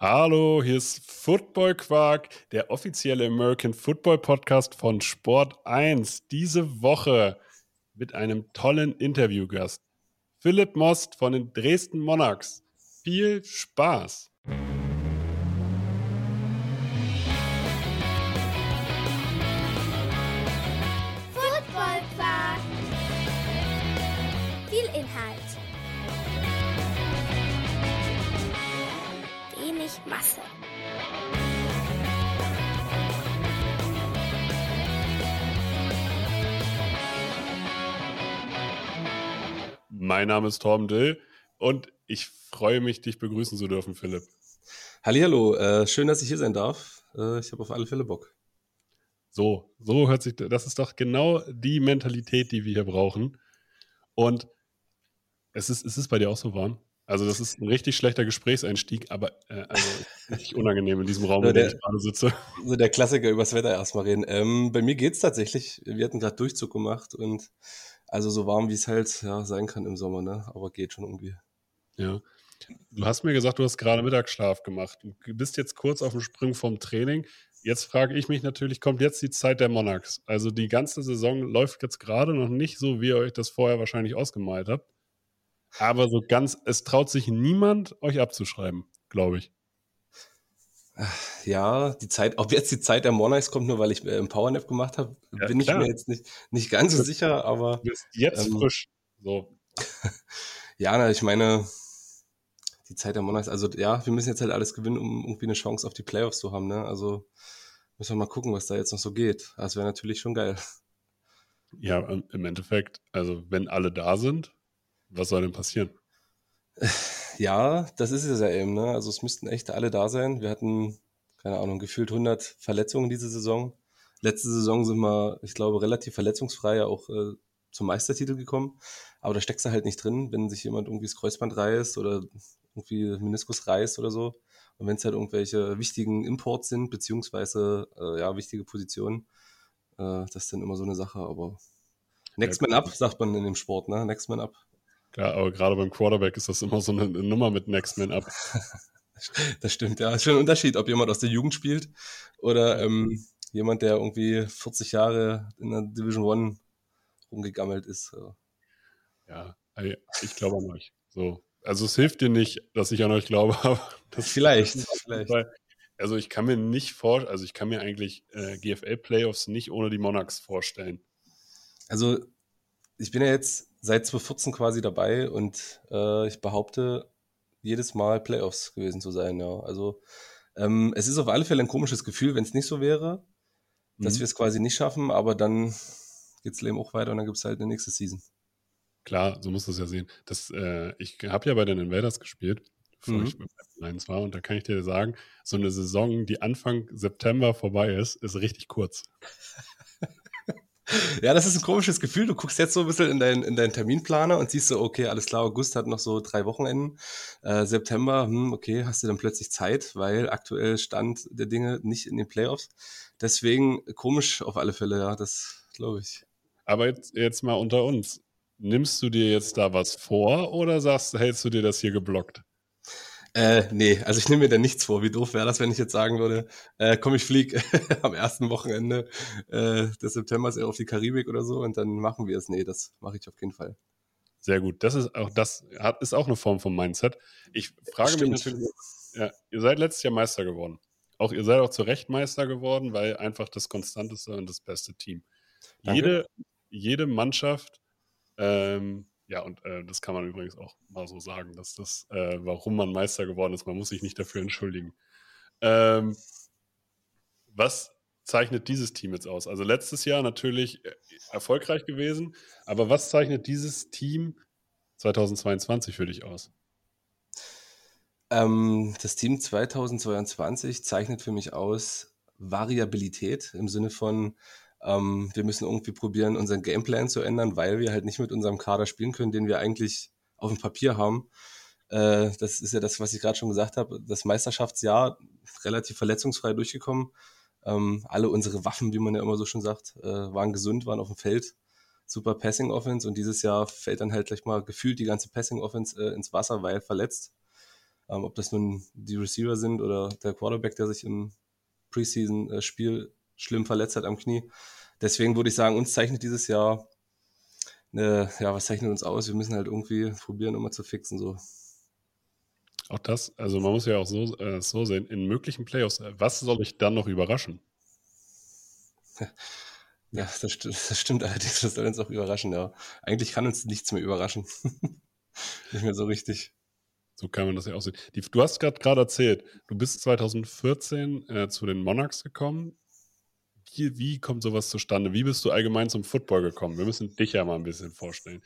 Hallo, hier ist Football Quark, der offizielle American Football Podcast von Sport 1. Diese Woche mit einem tollen Interviewgast. Philipp Most von den Dresden Monarchs. Viel Spaß! Football Quark. Viel Inhalt. Wenig Masse. Mein Name ist Torben Dill und ich freue mich, dich begrüßen zu dürfen, Philipp. Hallihallo, schön, dass ich hier sein darf. Ich habe auf alle Fälle Bock. So hört sich, das ist doch genau die Mentalität, die wir hier brauchen. Und es ist bei dir auch so warm. Also das ist ein richtig schlechter Gesprächseinstieg, aber richtig unangenehm in diesem Raum, in dem ich gerade sitze. So der Klassiker übers Wetter erstmal reden. Bei mir geht's tatsächlich. Wir hatten gerade Durchzug gemacht und also so warm, wie es halt sein kann im Sommer, ne? Aber geht schon irgendwie. Ja. Du hast mir gesagt, du hast gerade Mittagsschlaf gemacht. Du bist jetzt kurz auf dem Sprung vom Training. Jetzt frage ich mich natürlich, kommt jetzt die Zeit der Monarchs? Also die ganze Saison läuft jetzt gerade noch nicht so, wie ihr euch das vorher wahrscheinlich ausgemalt habt. Aber so ganz, es traut sich niemand, euch abzuschreiben, glaube ich. Ja, ob jetzt die Zeit der Monarchs kommt, nur weil ich einen Powernap gemacht habe, Ja, bin klar. ich mir jetzt nicht ganz so sicher, aber Du bist jetzt frisch. So. ja, ich meine, die Zeit der Monarchs, also ja, wir müssen jetzt halt alles gewinnen, um irgendwie eine Chance auf die Playoffs zu haben, ne? Also müssen wir mal gucken, was da jetzt noch so geht. Das wäre natürlich schon geil. Ja, im Endeffekt, also wenn alle da sind, was soll denn passieren? Ja, das ist es ja eben, ne? Also es müssten echt alle da sein. Wir hatten, keine Ahnung, gefühlt 100 Verletzungen diese Saison. Letzte Saison sind wir, ich glaube, relativ verletzungsfrei ja auch zum Meistertitel gekommen. Aber da steckst du halt nicht drin, wenn sich jemand irgendwie das Kreuzband reißt oder irgendwie Meniskus reißt oder so. Und wenn es halt irgendwelche wichtigen Imports sind, beziehungsweise wichtige Positionen, das ist dann immer so eine Sache. Aber Next Man Up, sagt man in dem Sport, ne? Next Man Up. Klar, aber gerade beim Quarterback ist das immer so eine Nummer mit Next Man Up. Das stimmt, ja. Ist schon ein Unterschied, ob jemand aus der Jugend spielt oder jemand, der irgendwie 40 Jahre in der Division One rumgegammelt ist. Ja, ich glaube an euch. So. Also es hilft dir nicht, dass ich an euch glaube, aber Vielleicht. Also ich kann mir nicht also ich kann mir eigentlich GFL-Playoffs nicht ohne die Monarchs vorstellen. Also ich bin ja jetzt seit 2014 quasi dabei und ich behaupte, jedes Mal Playoffs gewesen zu sein, ja. Also es ist auf alle Fälle ein komisches Gefühl, wenn es nicht so wäre, dass wir es quasi nicht schaffen, aber dann geht's Leben auch weiter und dann gibt's halt eine nächste Season. Klar, so musst du es ja sehen. Ich habe ja bei den Invaders gespielt, bevor ich bei Lions war, und da kann ich dir sagen, so eine Saison, die Anfang September vorbei ist richtig kurz. Ja, das ist ein komisches Gefühl. Du guckst jetzt so ein bisschen in deinen Terminplaner und siehst so, okay, alles klar, August hat noch so 3 Wochenenden. September, okay, hast du dann plötzlich Zeit, weil aktuell Stand der Dinge nicht in den Playoffs. Deswegen komisch auf alle Fälle, ja, das glaube ich. Aber jetzt mal unter uns. Nimmst du dir jetzt da was vor oder hältst du dir das hier geblockt? Nee, also ich nehme mir da nichts vor. Wie doof wäre das, wenn ich jetzt sagen würde, komm, ich flieg am ersten Wochenende des Septembers auf die Karibik oder so und dann machen wir es. Nee, das mache ich auf jeden Fall. Sehr gut. Das ist auch eine Form von Mindset. Ich frage mich natürlich, ihr seid letztes Jahr Meister geworden. Ihr seid auch zu Recht Meister geworden, weil einfach das konstanteste und das beste Team. Jede Mannschaft, das kann man übrigens auch mal so sagen, dass das, warum man Meister geworden ist, man muss sich nicht dafür entschuldigen. Was zeichnet dieses Team jetzt aus? Also letztes Jahr natürlich erfolgreich gewesen, aber was zeichnet dieses Team 2022 für dich aus? Das Team 2022 zeichnet für mich aus Variabilität im Sinne von, wir müssen irgendwie probieren, unseren Gameplan zu ändern, weil wir halt nicht mit unserem Kader spielen können, den wir eigentlich auf dem Papier haben. Das ist ja das, was ich gerade schon gesagt habe, das Meisterschaftsjahr relativ verletzungsfrei durchgekommen. Alle unsere Waffen, wie man ja immer so schon sagt, waren gesund, waren auf dem Feld. Super Passing Offense und dieses Jahr fällt dann halt gleich mal gefühlt die ganze Passing Offense ins Wasser, weil verletzt. ob das nun die Receiver sind oder der Quarterback, der sich im Preseason-Spiel schlimm verletzt hat am Knie. Deswegen würde ich sagen, uns zeichnet dieses Jahr, was zeichnet uns aus? Wir müssen halt irgendwie probieren, immer zu fixen. So. Auch das, also man muss ja auch so sehen, in möglichen Playoffs, was soll ich dann noch überraschen? Ja, das stimmt allerdings, das soll uns auch überraschen, ja. Eigentlich kann uns nichts mehr überraschen. Nicht mehr so richtig. So kann man das ja auch sehen. Du hast gerade erzählt, du bist 2014 zu den Monarchs gekommen. Wie kommt sowas zustande? Wie bist du allgemein zum Football gekommen? Wir müssen dich ja mal ein bisschen vorstellen.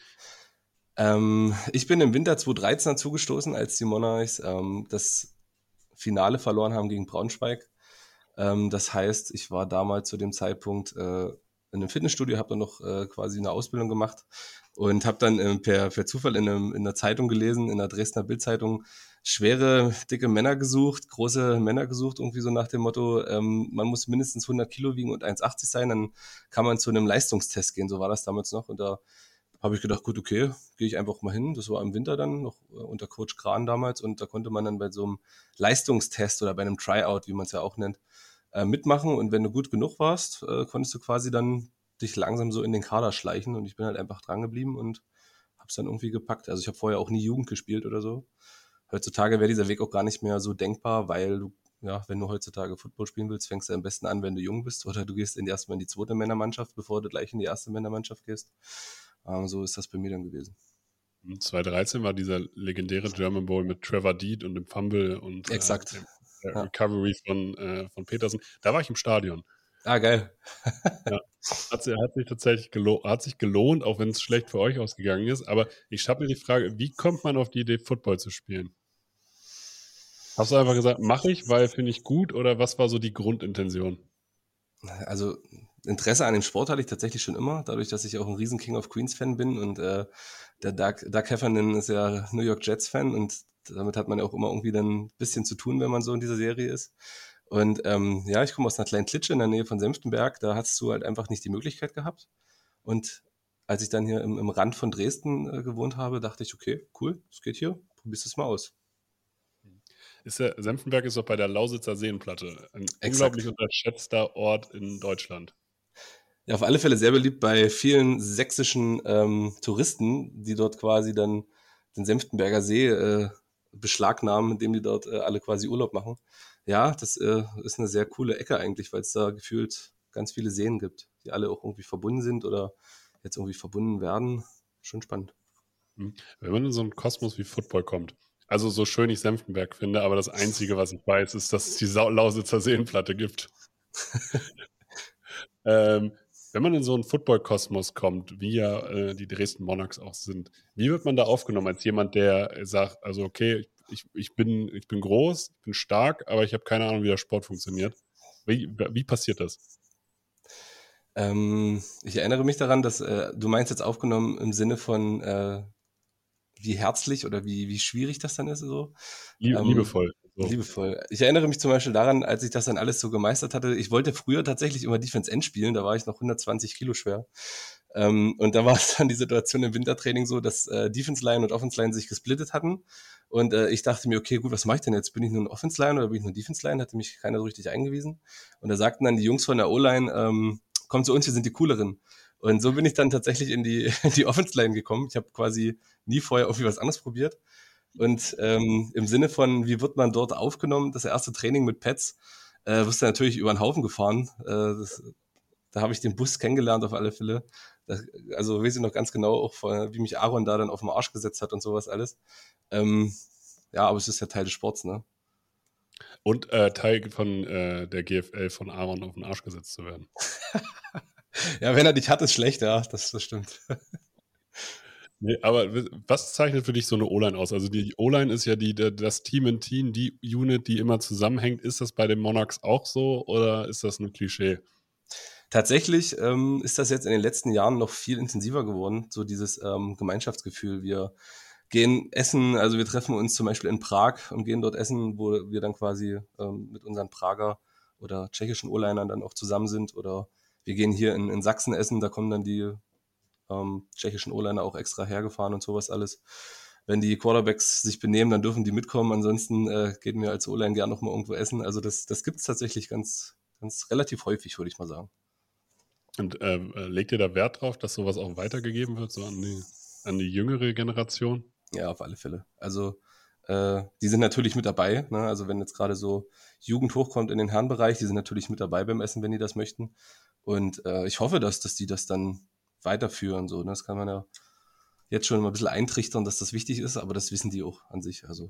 Ich bin im Winter 2013 dazugestoßen, als die Monarchs das Finale verloren haben gegen Braunschweig. Das heißt, ich war damals zu dem Zeitpunkt in einem Fitnessstudio, habe dann noch quasi eine Ausbildung gemacht und habe dann per Zufall in einer Zeitung gelesen, in der Dresdner Bildzeitung, schwere, dicke Männer gesucht, große Männer gesucht, irgendwie so nach dem Motto, man muss mindestens 100 Kilo wiegen und 1,80 sein, dann kann man zu einem Leistungstest gehen, so war das damals noch. Und da habe ich gedacht, gut, okay, gehe ich einfach mal hin. Das war im Winter dann, noch unter Coach Kran damals, und da konnte man dann bei so einem Leistungstest oder bei einem Tryout, wie man es ja auch nennt, mitmachen, und wenn du gut genug warst, konntest du quasi dann dich langsam so in den Kader schleichen, und ich bin halt einfach dran geblieben und habe es dann irgendwie gepackt. Also ich habe vorher auch nie Jugend gespielt oder so. Heutzutage wäre dieser Weg auch gar nicht mehr so denkbar, weil du, ja, wenn du heutzutage Football spielen willst, fängst du am besten an, wenn du jung bist, oder du gehst erstmal in die zweite Männermannschaft, bevor du gleich in die erste Männermannschaft gehst. So ist das bei mir dann gewesen. 2013 war dieser legendäre German Bowl mit Trevor Deed und dem Fumble und Exakt. der Recovery von Peterson. Da war ich im Stadion. Ah, geil. Ja. Hat sich tatsächlich gelohnt, auch wenn es schlecht für euch ausgegangen ist. Aber ich habe mir die Frage, wie kommt man auf die Idee, Football zu spielen? Hast du einfach gesagt, mache ich, weil finde ich gut, oder was war so die Grundintention? Also Interesse an dem Sport hatte ich tatsächlich schon immer, dadurch, dass ich auch ein riesen King of Queens Fan bin, und der Doug Heffernan ist ja New York Jets Fan, und damit hat man ja auch immer irgendwie dann ein bisschen zu tun, wenn man so in dieser Serie ist. Und ich komme aus einer kleinen Klitsche in der Nähe von Senftenberg, da hast du halt einfach nicht die Möglichkeit gehabt. Und als ich dann hier im Rand von Dresden gewohnt habe, dachte ich, okay, cool, das geht hier, probierst es mal aus. Senftenberg ist doch bei der Lausitzer Seenplatte. Ein Exakt. unglaublich unterschätzter Ort in Deutschland. Ja, auf alle Fälle sehr beliebt bei vielen sächsischen Touristen, die dort quasi dann den Senftenberger See beschlagnahmen, indem die dort alle quasi Urlaub machen. Ja, das ist eine sehr coole Ecke eigentlich, weil es da gefühlt ganz viele Seen gibt, die alle auch irgendwie verbunden sind oder jetzt irgendwie verbunden werden. Schon spannend. Wenn man in so einen Kosmos wie Football kommt, also so schön ich Senftenberg finde, aber das Einzige, was ich weiß, ist, dass es die Lausitzer Seenplatte gibt. Wenn man in so einen Football-Kosmos kommt, wie ja die Dresden Monarchs auch sind, wie wird man da aufgenommen als jemand, der sagt, also okay, ich bin groß, ich bin stark, aber ich habe keine Ahnung, wie der Sport funktioniert. Wie passiert das? Ich erinnere mich daran, dass du meinst jetzt aufgenommen im Sinne von wie herzlich oder wie schwierig das dann ist, so. Liebevoll. So. Liebevoll. Ich erinnere mich zum Beispiel daran, als ich das dann alles so gemeistert hatte, ich wollte früher tatsächlich immer Defense End spielen, da war ich noch 120 Kilo schwer. Und da war es dann die Situation im Wintertraining so, dass Defense Line und Offense Line sich gesplittet hatten. Und ich dachte mir, okay, gut, was mache ich denn jetzt? Bin ich nur ein Offense Line oder bin ich nur Defense Line? Hatte mich keiner so richtig eingewiesen. Und da sagten dann die Jungs von der O-Line, komm zu uns, wir sind die Cooleren. Und so bin ich dann tatsächlich in die Offense-Line gekommen. Ich habe quasi nie vorher irgendwie was anderes probiert. Und im Sinne von, wie wird man dort aufgenommen, das erste Training mit Pets, wirst du natürlich über den Haufen gefahren. Da habe ich den Bus kennengelernt auf alle Fälle. Also weiß ich noch ganz genau, auch wie mich Aaron da dann auf den Arsch gesetzt hat und sowas alles. Aber es ist ja Teil des Sports, ne? Und Teil von der GFL von Aaron auf den Arsch gesetzt zu werden. Ja, wenn er dich hat, ist schlecht, ja, das stimmt. Nee, aber was zeichnet für dich so eine O-Line aus? Also die O-Line ist ja das Team in Team, die Unit, die immer zusammenhängt. Ist das bei den Monarchs auch so oder ist das ein Klischee? Tatsächlich ist das jetzt in den letzten Jahren noch viel intensiver geworden, so dieses Gemeinschaftsgefühl. Wir gehen essen, also wir treffen uns zum Beispiel in Prag und gehen dort essen, wo wir dann quasi mit unseren Prager oder tschechischen O-Linern dann auch zusammen sind, oder wir gehen hier in Sachsen essen, da kommen dann die tschechischen O-Liner auch extra hergefahren und sowas alles. wenn die Quarterbacks sich benehmen, dann dürfen die mitkommen. Ansonsten geht mir als O-Line gern noch mal irgendwo essen. Also das gibt es tatsächlich ganz, ganz relativ häufig, würde ich mal sagen. Und legt ihr da Wert drauf, dass sowas auch weitergegeben wird, so an die jüngere Generation? Ja, auf alle Fälle. Also die sind natürlich mit dabei. Ne? Also wenn jetzt gerade so Jugend hochkommt in den Herrenbereich, die sind natürlich mit dabei beim Essen, wenn die das möchten. Und ich hoffe, dass die das dann weiterführen. So, ne? Das kann man ja jetzt schon mal ein bisschen eintrichtern, dass das wichtig ist, aber das wissen die auch an sich. Also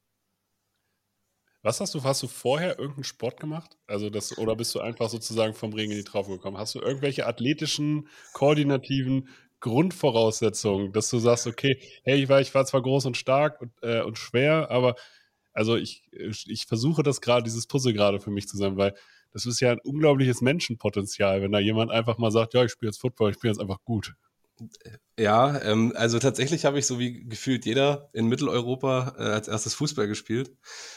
Hast du vorher irgendeinen Sport gemacht? Also oder bist du einfach sozusagen vom Regen in die Traufe gekommen? Hast du irgendwelche athletischen, koordinativen Grundvoraussetzungen, dass du sagst, okay, hey, ich war zwar groß und stark und schwer, aber also ich versuche dieses Puzzle gerade für mich zusammen, weil das ist ja ein unglaubliches Menschenpotenzial, wenn da jemand einfach mal sagt, ja, ich spiele jetzt Football, ich bin jetzt einfach gut. ja, also tatsächlich habe ich so wie gefühlt jeder in Mitteleuropa als erstes Fußball gespielt.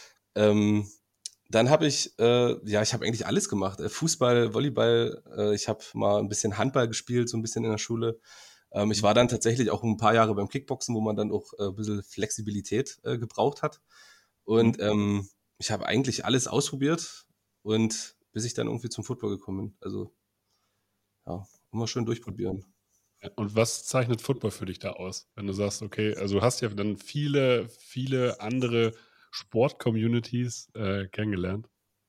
Dann habe ich habe eigentlich alles gemacht. Fußball, Volleyball, ich habe mal ein bisschen Handball gespielt, so ein bisschen in der Schule. Ich war dann tatsächlich auch ein paar Jahre beim Kickboxen, wo man dann auch ein bisschen Flexibilität gebraucht hat. Und ich habe eigentlich alles ausprobiert und bis ich dann irgendwie zum Football gekommen bin. Also ja, immer schön durchprobieren. Und was zeichnet Football für dich da aus? Wenn du sagst, okay, also du hast ja dann viele, viele andere Sport-Communities kennengelernt.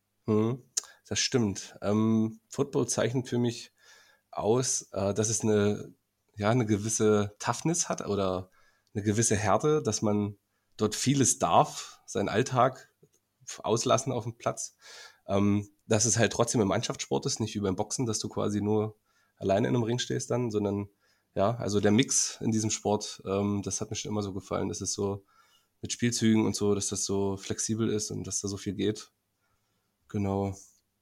Das stimmt. Football zeichnet für mich aus, dass es eine gewisse Toughness hat oder eine gewisse Härte, dass man dort vieles darf, seinen Alltag auslassen auf dem Platz. Dass es halt trotzdem ein Mannschaftssport ist, nicht wie beim Boxen, dass du quasi nur alleine in einem Ring stehst dann, sondern ja, also der Mix in diesem Sport, das hat mir schon immer so gefallen, dass es so mit Spielzügen und so, dass das so flexibel ist und dass da so viel geht. Genau.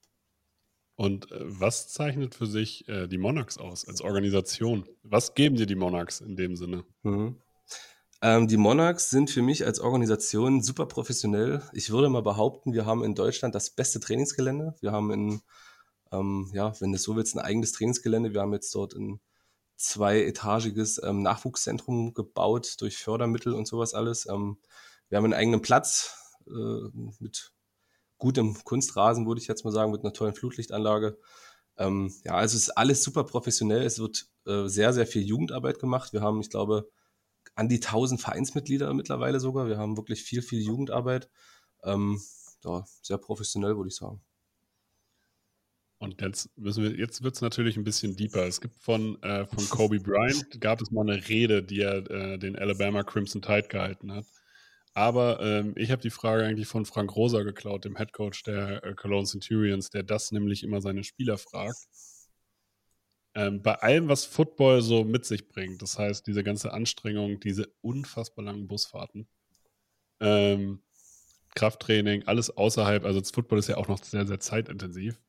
Und was zeichnet für sich die Monarchs aus als Organisation? Was geben dir die Monarchs in dem Sinne? Mhm. Die Monarchs sind für mich als Organisation super professionell. Ich würde mal behaupten, wir haben in Deutschland das beste Trainingsgelände. Wir haben wenn du es so willst, ein eigenes Trainingsgelände. Wir haben jetzt dort ein zweietagiges Nachwuchszentrum gebaut durch Fördermittel und sowas alles. Wir haben einen eigenen Platz mit gutem Kunstrasen, würde ich jetzt mal sagen, mit einer tollen Flutlichtanlage. Also es ist alles super professionell. Es wird sehr, sehr viel Jugendarbeit gemacht. Wir haben, ich glaube, an die 1000 Vereinsmitglieder mittlerweile sogar. Wir haben wirklich viel, viel Jugendarbeit. Sehr professionell, würde ich sagen. Und jetzt wird es natürlich ein bisschen deeper. Es gibt von Kobe Bryant, gab es mal eine Rede, die er den Alabama Crimson Tide gehalten hat. Aber ich habe die Frage eigentlich von Frank Rosa geklaut, dem Headcoach der Cologne Centurions, der das nämlich immer seine Spieler fragt. Bei allem, was Football so mit sich bringt, das heißt, diese ganze Anstrengung, diese unfassbar langen Busfahrten, Krafttraining, alles außerhalb, also das Football ist ja auch noch sehr, sehr zeitintensiv.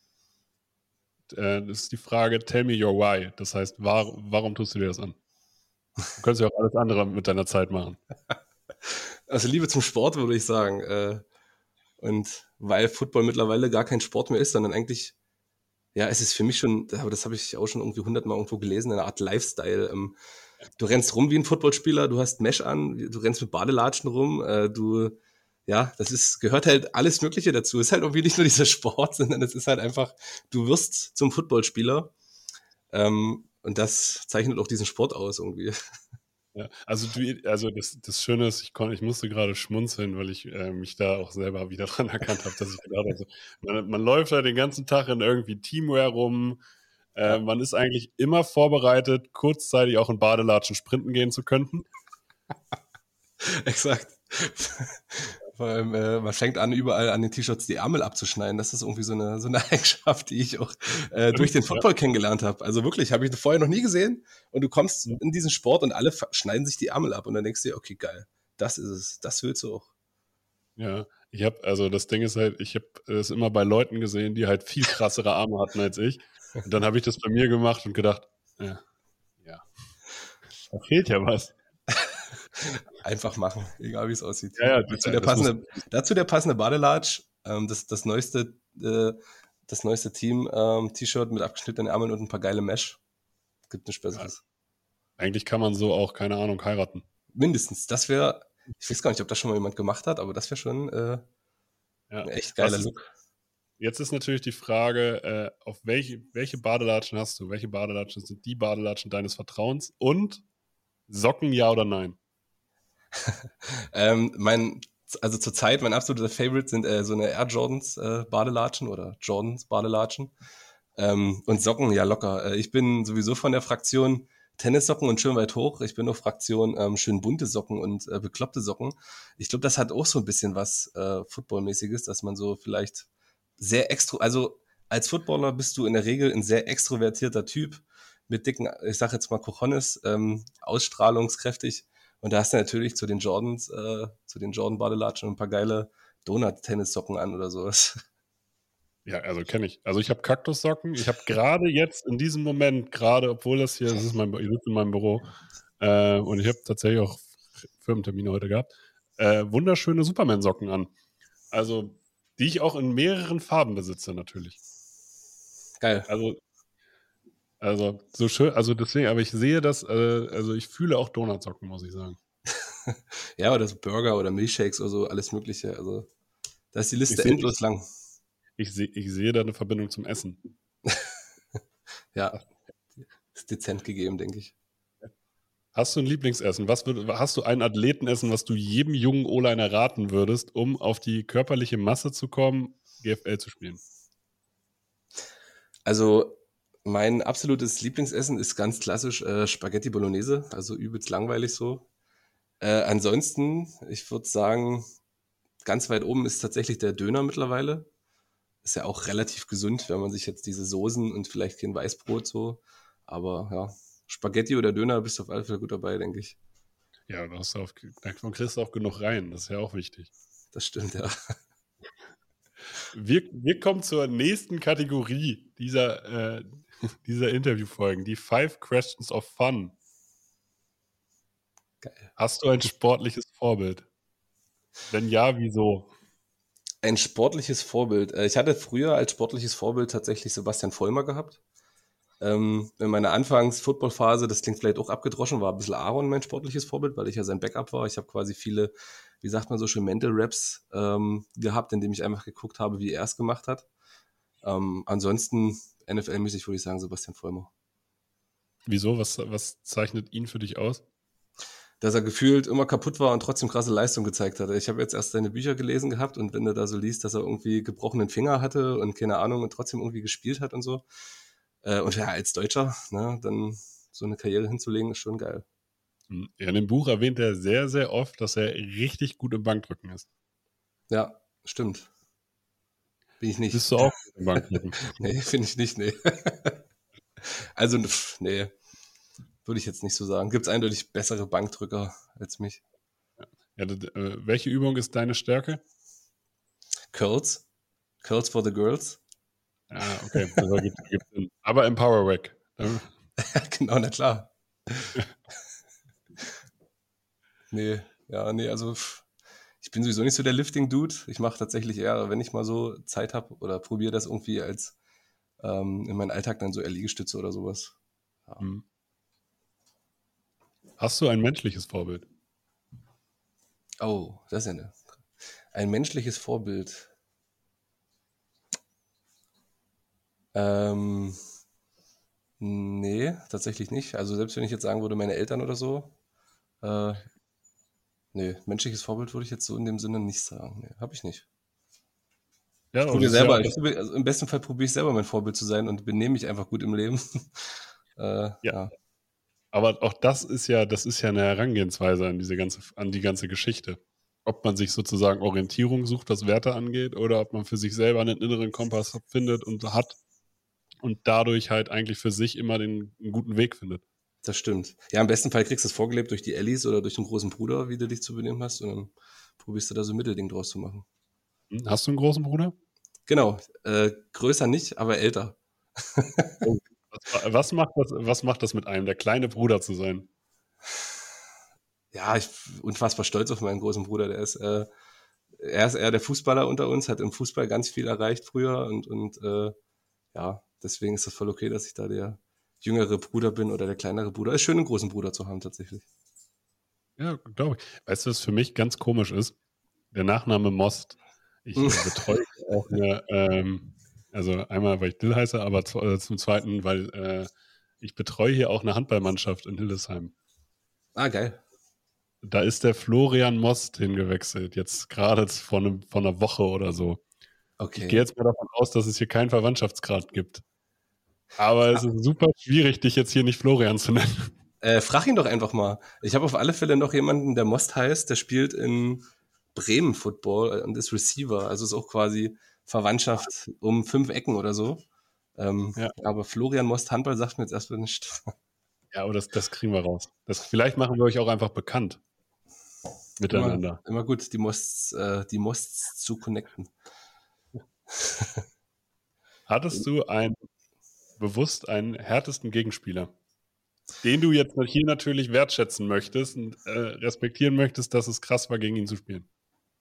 Das ist die Frage, tell me your why. Das heißt, warum tust du dir das an? Du könntest ja auch alles andere mit deiner Zeit machen. Also Liebe zum Sport, würde ich sagen. Und weil Football mittlerweile gar kein Sport mehr ist, sondern eigentlich, ja, es ist für mich schon, aber das habe ich auch schon irgendwie 100-mal irgendwo gelesen, eine Art Lifestyle. Du rennst rum wie ein Footballspieler, du hast Mesh an, du rennst mit Badelatschen rum, gehört halt alles Mögliche dazu. Es ist halt irgendwie nicht nur dieser Sport, sondern es ist halt einfach, du wirst zum Footballspieler. Und das zeichnet auch diesen Sport aus irgendwie. Ja, also das Schöne ist, ich musste gerade schmunzeln, weil ich mich da auch selber wieder dran erkannt habe, dass ich gedacht habe, man läuft da den ganzen Tag in irgendwie Teamwear rum, man ist eigentlich immer vorbereitet, kurzzeitig auch in Badelatschen sprinten gehen zu können. Exakt. Vor allem, man fängt an, überall an den T-Shirts die Ärmel abzuschneiden. Das ist irgendwie so eine Eigenschaft, die ich auch durch den Football kennengelernt habe. Also wirklich, habe ich vorher noch nie gesehen. Und du kommst in diesen Sport und alle schneiden sich die Ärmel ab. Und dann denkst du dir, okay, geil, das ist es. Das willst du auch. Ja, das Ding ist halt, ich habe es immer bei Leuten gesehen, die halt viel krassere Arme hatten als ich. Und dann habe ich das bei mir gemacht und gedacht, ja, da fehlt ja was. Einfach machen, egal wie es aussieht. Ja, dazu der passende Badelatsch, das neueste Team, T-Shirt mit abgeschnittenen Ärmeln und ein paar geile Mesh. Gibt nichts Besseres. Ja. Eigentlich kann man so auch, keine Ahnung, heiraten. mindestens. Das wäre, ich weiß gar nicht, ob das schon mal jemand gemacht hat, aber das wäre schon ein echt geiler Look. Jetzt ist natürlich die Frage, auf welche Badelatschen hast du? Welche Badelatschen sind die Badelatschen deines Vertrauens? Und Socken, ja oder nein? Also zurzeit mein absoluter Favorite sind so eine Air Jordans Badelatschen oder Jordans Badelatschen. Und Socken, ja locker. Ich bin sowieso von der Fraktion Tennissocken und schön weit hoch. Ich bin auf Fraktion schön bunte Socken und bekloppte Socken. Ich glaube, das hat auch so ein bisschen was Footballmäßiges, dass man so vielleicht also als Footballer bist du in der Regel ein sehr extrovertierter Typ mit dicken, ich sag jetzt mal Cojones, ausstrahlungskräftig. Und da hast du natürlich zu den Jordans, zu den Jordan-Badelatschen ein paar geile Donut-Tennissocken an oder sowas. Ja, also kenne ich. Also ich habe Kaktussocken. Ich habe gerade jetzt in diesem Moment, obwohl das ist ich sitze in meinem Büro und ich habe tatsächlich auch Firmentermine heute gehabt, wunderschöne Superman-Socken an. Also, die ich auch in mehreren Farben besitze natürlich. Geil. Also so schön, also deswegen, aber ich sehe das, also ich fühle auch Donutsocken, muss ich sagen. Ja, oder so Burger oder Milchshakes oder so, alles Mögliche. Also, da ist die Liste endlos lang. Ich sehe da eine Verbindung zum Essen. Ja, ist dezent gegeben, denke ich. Hast du ein Lieblingsessen? Hast du ein Athletenessen, was du jedem jungen O-Liner raten würdest, um auf die körperliche Masse zu kommen, GFL zu spielen? Also, mein absolutes Lieblingsessen ist ganz klassisch Spaghetti Bolognese, also übelst langweilig so. Ansonsten, ich würde sagen, ganz weit oben ist tatsächlich der Döner mittlerweile. Ist ja auch relativ gesund, wenn man sich jetzt diese Soßen und vielleicht kein Weißbrot so. Aber ja, Spaghetti oder Döner bist du auf alle Fälle gut dabei, denke ich. Ja, davon kriegst du auch genug rein. Das ist ja auch wichtig. Das stimmt, ja. Wir kommen zur nächsten Kategorie dieser Interviewfolgen, die 5 Questions of Fun. Geil. Hast du ein sportliches Vorbild? Wenn ja, wieso? Ein sportliches Vorbild. Ich hatte früher als sportliches Vorbild tatsächlich Sebastian Vollmer gehabt. In meiner Anfangs-Football-Phase, das klingt vielleicht auch abgedroschen, war ein bisschen Aaron mein sportliches Vorbild, weil ich ja sein Backup war. Ich habe quasi viele, wie sagt man so schön, Mental Raps gehabt, indem ich einfach geguckt habe, wie er es gemacht hat. Ansonsten NFL-mäßig würde ich sagen Sebastian Vollmer. Wieso? Was zeichnet ihn für dich aus? Dass er gefühlt immer kaputt war und trotzdem krasse Leistung gezeigt hatte. Ich habe jetzt erst seine Bücher gelesen gehabt und wenn du da so liest, dass er irgendwie gebrochenen Finger hatte und keine Ahnung und trotzdem irgendwie gespielt hat und so. Und ja, als Deutscher, ne, dann so eine Karriere hinzulegen, ist schon geil. Ja, in dem Buch erwähnt er sehr, sehr oft, dass er richtig gut im Bankdrücken ist. Ja, stimmt. Bin ich nicht. Bist du auch gut im Bankdrücken? Nee, finde ich nicht, nee. Also, nee, würde ich jetzt nicht so sagen. Gibt es eindeutig bessere Bankdrücker als mich. Ja, welche Übung ist deine Stärke? Curls. Curls for the Girls. Ah, okay. Also gibt's Sinn. Aber im Power Rack. Genau, na klar. Nee, also ich bin sowieso nicht so der Lifting-Dude. Ich mache tatsächlich eher, wenn ich mal so Zeit habe oder probiere das irgendwie als in meinen Alltag dann so eher Liegestütze oder sowas. Ja. Hast du ein menschliches Vorbild? Oh, das ist ja ein menschliches Vorbild. Nee, tatsächlich nicht. Also selbst wenn ich jetzt sagen würde, meine Eltern oder so, nee, menschliches Vorbild würde ich jetzt so in dem Sinne nicht sagen. Nee, habe ich nicht. Ja, Ich probiere selber, also im besten Fall probiere ich selber mein Vorbild zu sein und benehme mich einfach gut im Leben. Ja. Aber auch das ist ja eine Herangehensweise an die ganze Geschichte. Ob man sich sozusagen Orientierung sucht, was Werte angeht, oder ob man für sich selber einen inneren Kompass findet und hat und dadurch halt eigentlich für sich immer einen guten Weg findet. Das stimmt. Ja, im besten Fall kriegst du es vorgelebt durch die Ellis oder durch den großen Bruder, wie du dich zu benehmen hast, und dann probierst du da so ein Mittelding draus zu machen. Hast du einen großen Bruder? Genau. Größer nicht, aber älter. Oh. Was macht das mit einem, der kleine Bruder zu sein? Ja, ich bin unfassbar stolz auf meinen großen Bruder. Er ist eher der Fußballer unter uns, hat im Fußball ganz viel erreicht früher und ja, deswegen ist das voll okay, dass ich da der jüngere Bruder bin oder der kleinere Bruder. Ist schön, einen großen Bruder zu haben, tatsächlich. Ja, glaube ich. Weißt du, was für mich ganz komisch ist? Der Nachname Most. Ich betreue auch also einmal, weil ich Dill heiße, aber zum Zweiten, weil ich betreue hier auch eine Handballmannschaft in Hildesheim. Ah, geil. Da ist der Florian Most hingewechselt, jetzt gerade vor einer Woche oder so. Ich gehe Okay. jetzt mal davon aus, dass es hier keinen Verwandtschaftsgrad gibt. Aber es ist super schwierig, dich jetzt hier nicht Florian zu nennen. Frag ihn doch einfach mal. Ich habe auf alle Fälle noch jemanden, der Most heißt, der spielt in Bremen Football und ist Receiver. Also ist auch quasi Verwandtschaft um 5 Ecken oder so. Ja, Aber Florian Most Handball sagt mir jetzt erstmal nicht. ja, aber das kriegen wir raus. Vielleicht machen wir euch auch einfach bekannt miteinander. Immer gut, die Mosts zu connecten. Hattest du bewusst einen härtesten Gegenspieler, den du jetzt hier natürlich wertschätzen möchtest und respektieren möchtest, dass es krass war, gegen ihn zu spielen?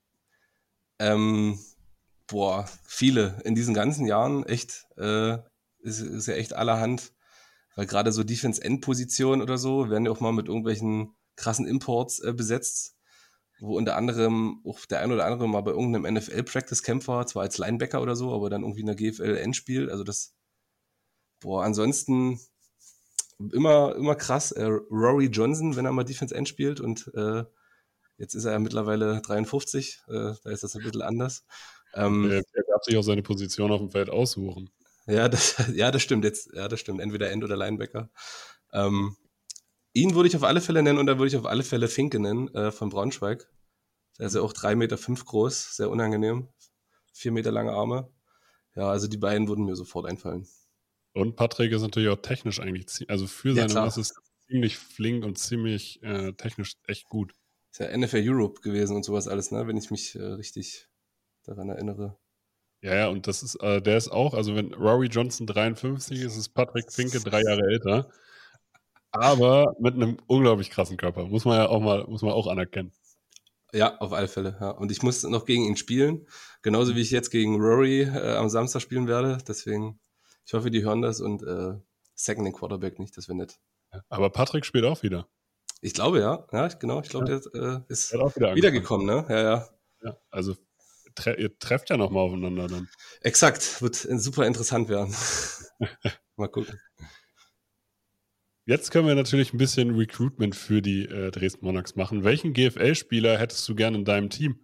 Viele. In diesen ganzen Jahren echt, ist ja echt allerhand, weil gerade so Defense-End-Positionen oder so werden ja auch mal mit irgendwelchen krassen Imports besetzt, wo unter anderem auch der ein oder andere mal bei irgendeinem NFL-Practice-Camp war, zwar als Linebacker oder so, aber dann irgendwie in der GFL-Endspiel. Also ansonsten immer krass. Rory Johnson, wenn er mal Defense-End spielt und jetzt ist er ja mittlerweile 53, da ist das ein bisschen anders. Er darf sich auch seine Position auf dem Feld aussuchen. Ja, das stimmt jetzt. Ja, das stimmt. Entweder End oder Linebacker. Ihn würde ich auf alle Fälle nennen und da würde ich auf alle Fälle Finke nennen, von Braunschweig. Der ist ja auch 3,5 Meter groß, sehr unangenehm. 4 Meter lange Arme. Ja, also die beiden würden mir sofort einfallen. Und Patrick ist natürlich auch technisch eigentlich, also für Ja, seine klar. Masse ist ziemlich flink und ziemlich technisch echt gut. Ist ja NFL Europe gewesen und sowas alles, ne? Wenn ich mich richtig daran erinnere. Ja, und das ist, der ist auch, also wenn Rory Johnson 53 ist, ist Patrick Finke 3 Jahre älter. Aber mit einem unglaublich krassen Körper. Muss man auch anerkennen. Ja, auf alle Fälle. Ja. Und ich muss noch gegen ihn spielen. Genauso wie ich jetzt gegen Rory am Samstag spielen werde. Deswegen, ich hoffe, die hören das und sacken den Quarterback nicht. Das wäre nett. Aber Patrick spielt auch wieder. Ich glaube, ja. Ja, genau. Ich glaube, der ist Er hat auch wieder wiedergekommen, ne? Ja. Ja, also ihr trefft ja nochmal aufeinander dann. Exakt. Wird super interessant werden. Mal gucken. Jetzt können wir natürlich ein bisschen Recruitment für die Dresden Monarchs machen. Welchen GFL-Spieler hättest du gerne in deinem Team?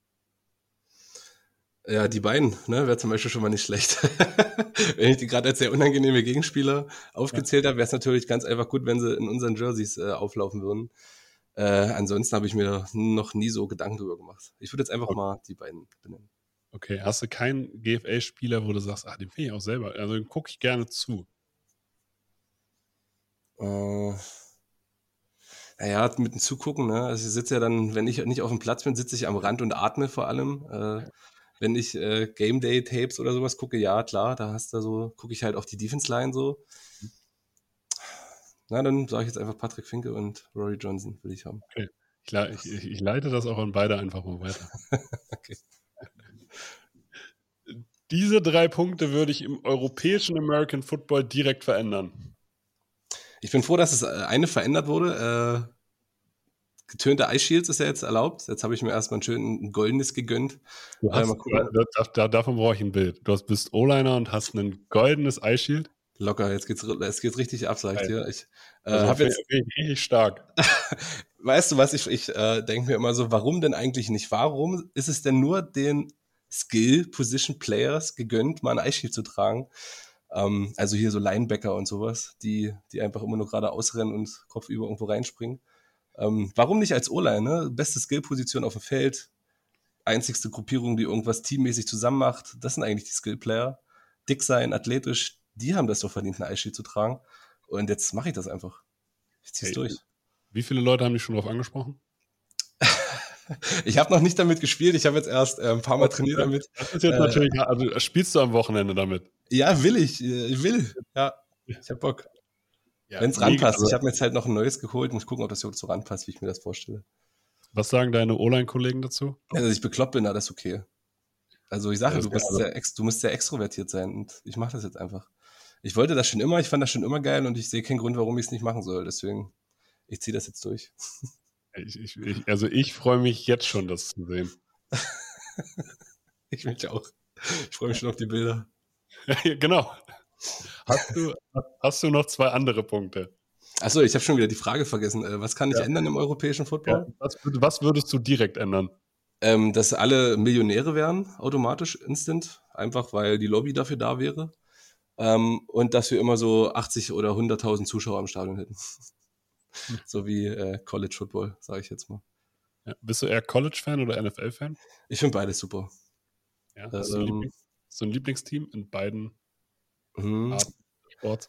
Ja, die beiden, ne, wäre zum Beispiel schon mal nicht schlecht. Wenn ich die gerade als sehr unangenehme Gegenspieler aufgezählt habe, wäre es natürlich ganz einfach gut, wenn sie in unseren Jerseys auflaufen würden. Ansonsten habe ich mir noch nie so Gedanken drüber gemacht. Ich würde jetzt einfach mal die beiden benennen. Okay, hast du keinen GFL-Spieler, wo du sagst, den finde ich auch selber, also den gucke ich gerne zu? Naja, mit dem Zugucken, ne? Also ich sitze ja dann, wenn ich nicht auf dem Platz bin, sitze ich am Rand und atme vor allem. Wenn ich Game Day Tapes oder sowas gucke, ja, klar, gucke ich halt auf die Defense Line so. Na, dann sage ich jetzt einfach Patrick Finke und Rory Johnson will ich haben. Okay. Ich leite das auch an beide einfach mal weiter. Okay. Diese 3 Punkte würde ich im europäischen American Football direkt verändern. Ich bin froh, dass es eine verändert wurde. Getönte Ice Shields ist ja jetzt erlaubt. Jetzt habe ich mir erstmal ein goldenes gegönnt. Davon brauche ich ein Bild. Du bist O-Liner und hast ein goldenes Ice Shield. Locker, es geht richtig ab, sag ich dir. Ich habe jetzt richtig stark. Weißt du was, ich denke mir immer so, warum denn eigentlich nicht? Warum ist es denn nur den Skill-Position-Players gegönnt, mal ein Ice Shield zu tragen? Also hier so Linebacker und sowas, die einfach immer nur gerade ausrennen und kopfüber irgendwo reinspringen. Warum nicht als O-Line, ne? Beste Skill-Position auf dem Feld, einzigste Gruppierung, die irgendwas teammäßig zusammen macht. Das sind eigentlich die Skill-Player. Dick sein, athletisch, die haben das doch verdient, ein Ice Shield zu tragen. Und jetzt mache ich das einfach. Ich zieh's durch. Wie viele Leute haben dich schon darauf angesprochen? Ich habe noch nicht damit gespielt. Ich habe jetzt erst ein paar Mal trainiert damit. Das ist jetzt natürlich, also spielst du am Wochenende damit? Ja, will ich. Ich will. Ja, ich habe Bock. Ja, wenn es ranpasst. Ich habe mir jetzt halt noch ein neues geholt. Muss gucken, ob das so ranpasst, wie ich mir das vorstelle. Was sagen deine O-Line-Kollegen dazu? Also, dass ich bekloppt bin, das ist okay. Also ich sage, du musst sehr extrovertiert sein und ich mache das jetzt einfach. Ich wollte das schon immer, ich fand das schon immer geil und ich sehe keinen Grund, warum ich es nicht machen soll. Deswegen, ich ziehe das jetzt durch. Also ich freue mich jetzt schon, das zu sehen. Ich mich auch. Ich freue mich schon auf die Bilder. Genau. Hast du noch 2 andere Punkte? Achso, ich habe schon wieder die Frage vergessen. Was kann ich ändern im europäischen Ja. Football? Was würdest du direkt ändern? Dass alle Millionäre wären, automatisch, instant. Einfach, weil die Lobby dafür da wäre. Und dass wir immer so 80 oder 100.000 Zuschauer im Stadion hätten. So wie College Football, sage ich jetzt mal. Ja. Bist du eher College-Fan oder NFL-Fan? Ich finde beides super. Ja. Hast du ein Lieblingsteam in beiden Arten des Sports?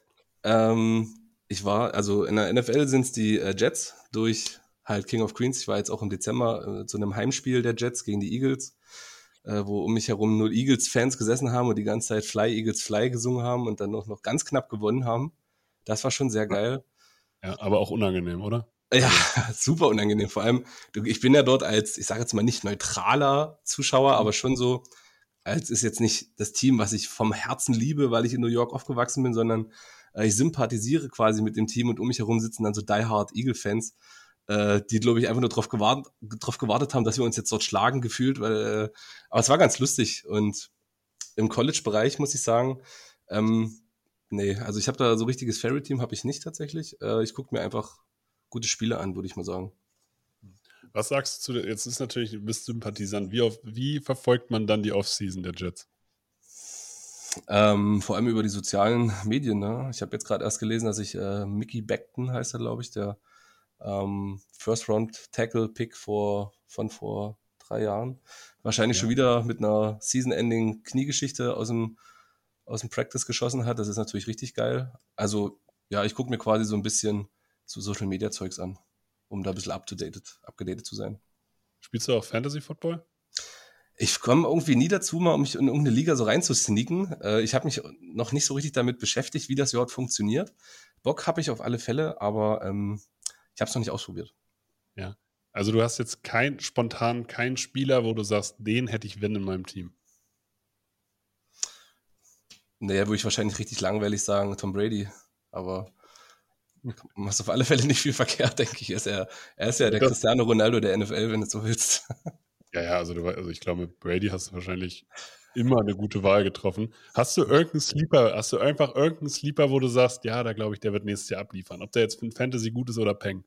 Also in der NFL sind es die Jets durch halt King of Queens. Ich war jetzt auch im Dezember zu einem Heimspiel der Jets gegen die Eagles, wo um mich herum nur Eagles-Fans gesessen haben und die ganze Zeit Fly, Eagles, Fly gesungen haben und dann noch ganz knapp gewonnen haben. Das war schon sehr geil. Ja, aber auch unangenehm, oder? Ja, super unangenehm. Vor allem, ich bin ja dort als, ich sage jetzt mal nicht neutraler Zuschauer, aber schon so, als ist jetzt nicht das Team, was ich vom Herzen liebe, weil ich in New York aufgewachsen bin, sondern ich sympathisiere quasi mit dem Team und um mich herum sitzen dann so die-hard Eagle-Fans, die, glaube ich, einfach nur drauf gewartet haben, dass wir uns jetzt dort schlagen gefühlt, aber es war ganz lustig und im College-Bereich muss ich sagen, nee, also ich habe da so richtiges Fairy-Team habe ich nicht tatsächlich. Ich gucke mir einfach gute Spiele an, würde ich mal sagen. Was sagst du jetzt ist natürlich, du bist Sympathisant. Wie verfolgt man dann die Offseason der Jets? Vor allem über die sozialen Medien. Ne? Ich habe jetzt gerade erst gelesen, dass ich Mickey Beckton heißt er, glaube ich, der First-Round-Tackle-Pick von vor 3 Jahren. Wahrscheinlich schon wieder mit einer Season-Ending-Kniegeschichte aus dem Practice geschossen hat. Das ist natürlich richtig geil. Also ja, ich gucke mir quasi so ein bisschen so Social-Media-Zeugs an, um da ein bisschen abgedatet zu sein. Spielst du auch Fantasy-Football? Ich komme irgendwie nie dazu, mal mich in irgendeine Liga so reinzusneaken. Ich habe mich noch nicht so richtig damit beschäftigt, wie das überhaupt funktioniert. Bock habe ich auf alle Fälle, aber ich habe es noch nicht ausprobiert. Ja, also du hast jetzt spontan keinen Spieler, wo du sagst, den hätte ich wenn in meinem Team. Naja, würde ich wahrscheinlich richtig langweilig sagen, Tom Brady. Aber machst auf alle Fälle nicht viel verkehrt, denke ich. Er ist ja der Cristiano Ronaldo der NFL, wenn du so willst. Ja, also ich glaube, mit Brady hast du wahrscheinlich immer eine gute Wahl getroffen. Hast du einfach irgendeinen Sleeper, wo du sagst, ja, da glaube ich, der wird nächstes Jahr abliefern. Ob der jetzt für Fantasy gut ist oder Peng?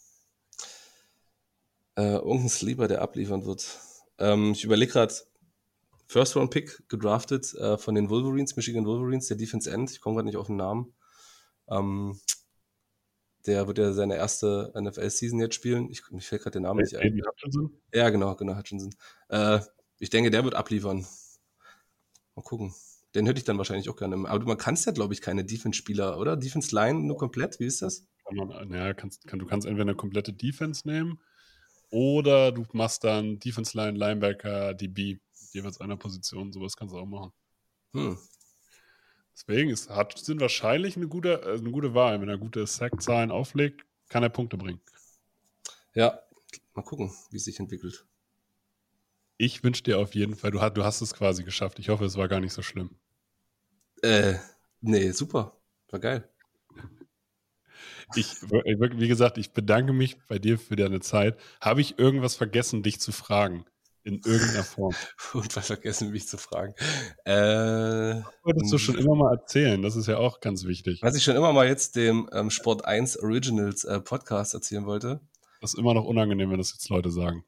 Irgendein Sleeper, der abliefern wird. Ich überlege gerade, First-Round-Pick gedraftet von den Michigan Wolverines, der Defense End. Ich komme gerade nicht auf den Namen. Der wird ja seine erste NFL-Season jetzt spielen. Mir fällt gerade der Name nicht ein. Hutchinson? Ja, genau, Hutchinson. Ich denke, der wird abliefern. Mal gucken. Den hätte ich dann wahrscheinlich auch gerne. Aber man kannst ja, glaube ich, keine Defense-Spieler, oder? Defense-Line nur komplett? Wie ist das? Du kannst entweder eine komplette Defense nehmen oder du machst dann Defense-Line, Linebacker, DB, jeweils einer Position. Sowas kannst du auch machen. Deswegen ist Hutchinson wahrscheinlich eine gute Wahl. Wenn er gute Sack-Zahlen auflegt, kann er Punkte bringen. Ja, mal gucken, wie es sich entwickelt. Ich wünsche dir auf jeden Fall, du hast es quasi geschafft. Ich hoffe, es war gar nicht so schlimm. Nee, super. War geil. Wie gesagt, ich bedanke mich bei dir für deine Zeit. Habe ich irgendwas vergessen, dich zu fragen? In irgendeiner Form. Und was vergessen, mich zu fragen. Wolltest du schon immer mal erzählen, das ist ja auch ganz wichtig. Was ich schon immer mal jetzt dem Sport 1 Originals Podcast erzählen wollte. Das ist immer noch unangenehm, wenn das jetzt Leute sagen.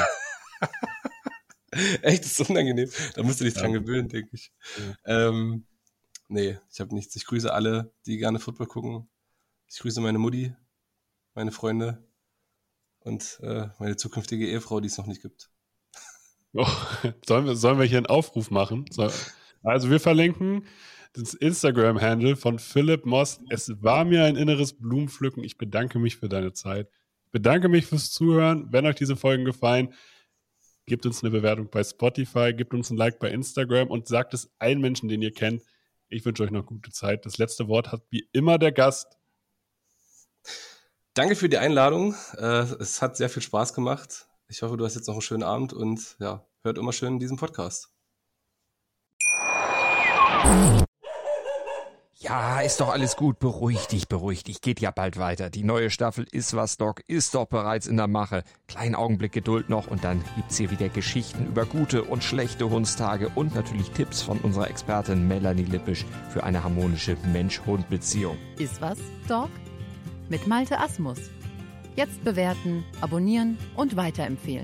Echt, das ist unangenehm. Da musst du dich dran gewöhnen, denke ich. Ja. Nee, ich habe nichts. Ich grüße alle, die gerne Football gucken. Ich grüße meine Mutti, meine Freunde und meine zukünftige Ehefrau, die es noch nicht gibt. Oh, sollen wir hier einen Aufruf machen? Also wir verlinken das Instagram-Handle von Philipp Moss. Es war mir ein inneres Blumenpflücken. Ich bedanke mich für deine Zeit. Ich bedanke mich fürs Zuhören. Wenn euch diese Folgen gefallen, gebt uns eine Bewertung bei Spotify, gebt uns ein Like bei Instagram und sagt es allen Menschen, den ihr kennt. Ich wünsche euch noch gute Zeit. Das letzte Wort hat wie immer der Gast. Danke für die Einladung. Es hat sehr viel Spaß gemacht. Ich hoffe, du hast jetzt noch einen schönen Abend und ja, hört immer schön diesen Podcast. Ja, Ja, ist doch alles gut. Beruhig dich. Geht ja bald weiter. Die neue Staffel Iswas, Doc ist doch bereits in der Mache. Kleinen Augenblick Geduld noch und dann gibt's hier wieder Geschichten über gute und schlechte Hundstage und natürlich Tipps von unserer Expertin Melanie Lippisch für eine harmonische Mensch-Hund-Beziehung. Iswas, Doc? Mit Malte Asmus. Jetzt bewerten, abonnieren und weiterempfehlen.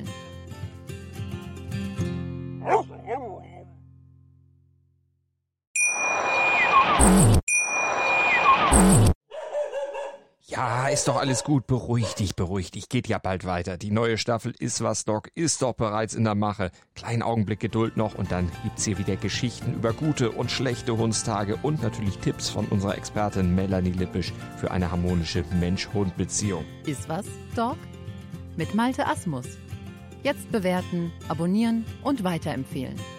Ja, ist doch alles gut. Beruhig dich. Geht ja bald weiter. Die neue Staffel Iswas, Doc ist doch bereits in der Mache. Kleinen Augenblick Geduld noch und dann gibt's hier wieder Geschichten über gute und schlechte Hundstage und natürlich Tipps von unserer Expertin Melanie Lippisch für eine harmonische Mensch-Hund-Beziehung. Iswas, Doc? Mit Malte Asmus. Jetzt bewerten, abonnieren und weiterempfehlen.